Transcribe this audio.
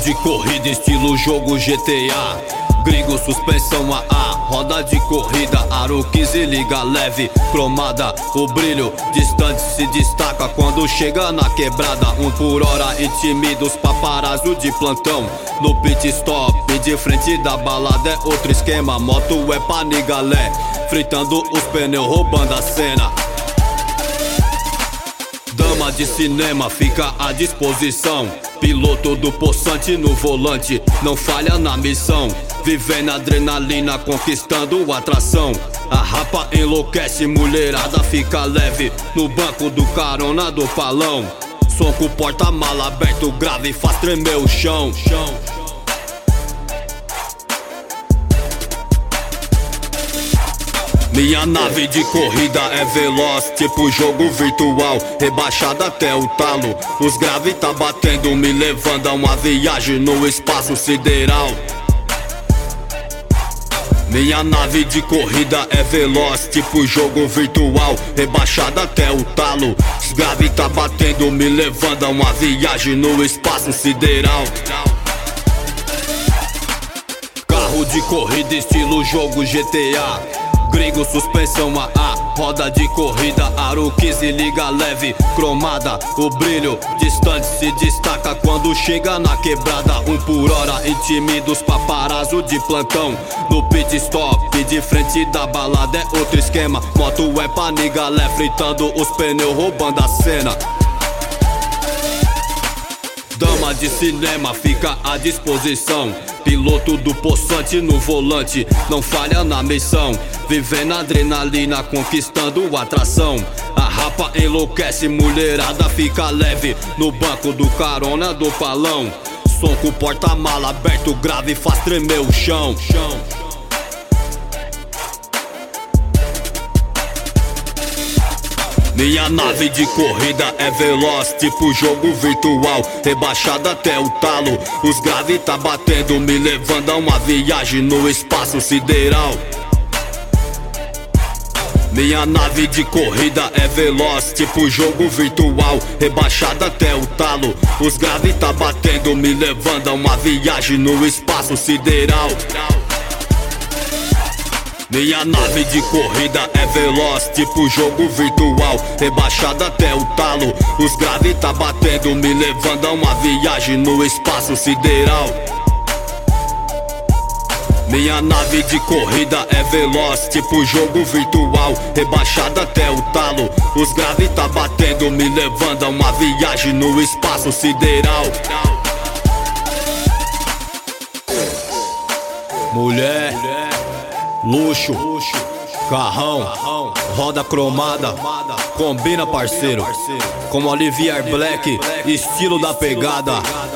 de corrida estilo jogo GTA. Gringo, suspensão AA, roda de corrida, aro 15, liga leve, cromada. O brilho distante se destaca quando chega na quebrada. 1 por hora e tímidos paparazzo de plantão. No pit stop, de frente da balada é outro esquema. Moto é panigalé, fritando os pneus, roubando a cena. Dama de cinema fica à disposição. Piloto do poçante no volante, não falha na missão. Vivendo adrenalina, conquistando atração. A rapa enlouquece, mulherada fica leve no banco do carona do palão. Som com porta-mala aberto, grave, faz tremer o chão. Minha nave de corrida é veloz, tipo jogo virtual, rebaixada até o talo. Os grave tá batendo, me levando a uma viagem no espaço sideral. Minha nave de corrida é veloz, tipo jogo virtual, rebaixada até o talo. Os grave tá batendo, me levando a uma viagem no espaço sideral. Carro de corrida estilo jogo GTA. Gringo, suspensão AA, roda de corrida, aro 15, liga leve, cromada. O brilho distante se destaca quando chega na quebrada. 1 por hora, intimidos paparazzo de plantão. No pit stop, de frente da balada é outro esquema. Moto é panigalé, fritando os pneus, roubando a cena. Dama de cinema fica à disposição. Piloto do poçante no volante, não falha na missão. Vivendo adrenalina, conquistando atração. A rapa enlouquece, mulherada fica leve no banco do carona do palão. Som com porta-mala aberto, grave, faz tremer o chão. Minha nave de corrida é veloz, tipo jogo virtual, rebaixada até o talo. Os grave tá batendo, me levando a uma viagem no espaço sideral. Minha nave de corrida é veloz, tipo jogo virtual, rebaixada até o talo. Os grave tá batendo, me levando a uma viagem no espaço sideral. Minha nave de corrida é veloz, tipo jogo virtual, rebaixada até o talo. Os grave tá batendo, me levando a uma viagem no espaço sideral. Minha nave de corrida é veloz, tipo jogo virtual, rebaixada até o talo. Os grave tá batendo, me levando a uma viagem no espaço sideral. Mulher, luxo, carrão, roda cromada, combina parceiro. Como Olivier Black, estilo da pegada.